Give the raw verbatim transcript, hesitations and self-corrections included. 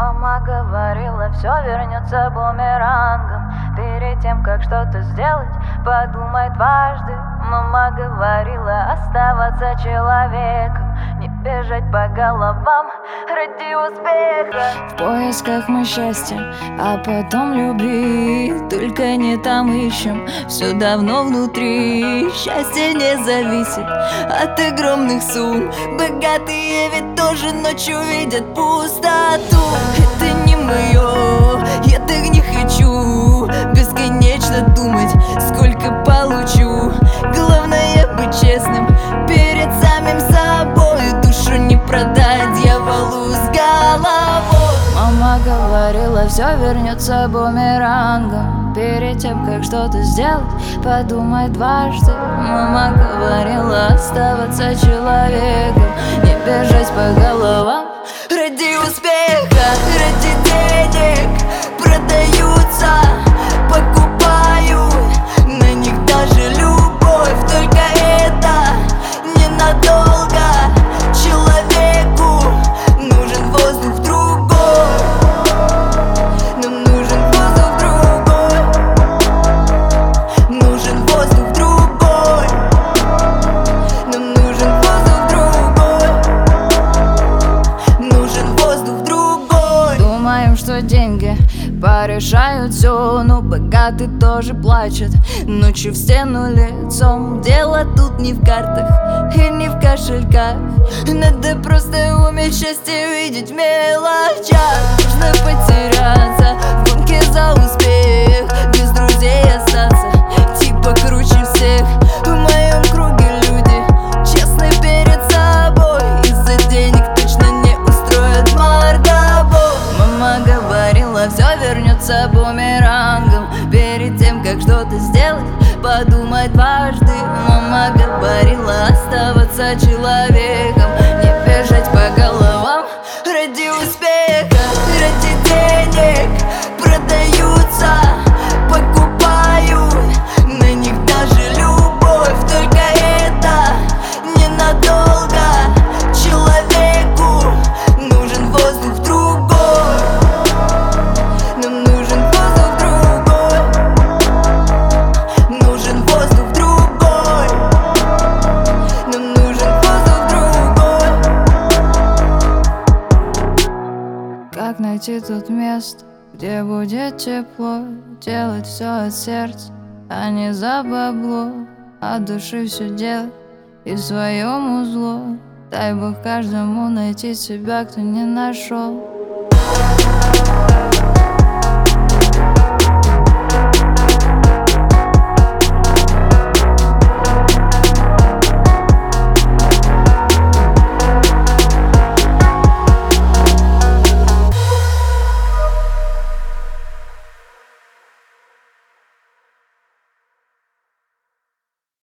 Мама говорила, все вернется бумерангом. Перед тем, как что-то сделать, подумай дважды. Мама говорила оставаться человеком, не бежать по головам ради успеха. В поисках мы счастья, а потом любви. Только не там ищем, все давно внутри. Счастье не зависит от огромных сумм. Богатые ведь тоже ночью видят пустоту. Это не мое, я так не хочу бесконечно думать, сколько получу. Главное быть честным перед самим собой. Душу не продать дьяволу с головой. Мама говорила, все вернется бумерангом. Перед тем, как что-то сделать, подумай дважды. Мама говорила оставаться человеком, не бежать по головам ради успеха, ради денег продаются, покупают на них даже любовь. Только это ненадолго. Человеку нужен воздух другой. Нам нужен воздух другой. Нужен воздух другой. Нам нужен воздух другой. Нужен воздух другой. Думаем, что деньги порешают все, но богатый тоже плачет ночью в стену лицом. Дело тут не в картах и не в кошельках. Надо просто уметь счастье видеть в мелочах. Нужно потеряться в гонке за успех, без друзей остаться, типа круче всех. В моем круге люди честны перед собой, из-за денег точно не устроят мордобой. Мама говорила, все вернется бумерангом. Перед тем, как что-то сделать, подумай дважды. Мама говорила оставаться человеком, не бежать по головам ради успеха, ради денег продаются, покупают на них даже любовь. Только это ненадолго. Человеку нужен воздух другой. Нам нужен воздух другой. Нужен воздух другой. Нам нужен воздух другой. Как найти тут место, где будет тепло, делать все от сердца, а не за бабло, от души все делать и в своем узло. Дай Бог каждому найти себя, кто не нашел.